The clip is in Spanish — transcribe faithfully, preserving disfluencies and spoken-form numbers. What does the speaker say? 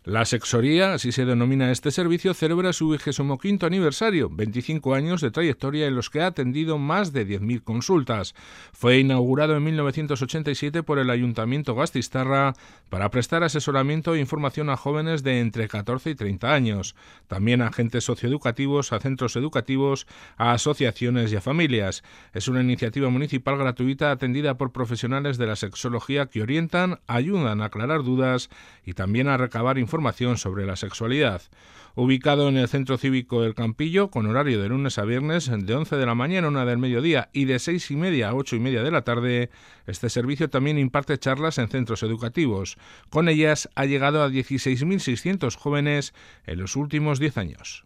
La Sexoría, así se denomina este servicio, celebra su vigésimo quinto aniversario, veinticinco años de trayectoria en los que ha atendido más de diez mil consultas. Fue inaugurado en mil novecientos ochenta y siete por el Ayuntamiento Gastiztarra para prestar asesoramiento e información a jóvenes de entre catorce y treinta años, también a agentes socioeducativos, a centros educativos, a asociaciones y a familias. Es una iniciativa municipal gratuita atendida por profesionales de la sexología que orientan, ayudan a aclarar dudas y también a recabar información información sobre la sexualidad. Ubicado en el Centro Cívico El Campillo, con horario de lunes a viernes de once de la mañana a una del mediodía y de seis y media a ocho y media de la tarde, este servicio también imparte charlas en centros educativos. Con ellas ha llegado a dieciséis mil seiscientos jóvenes en los últimos diez años.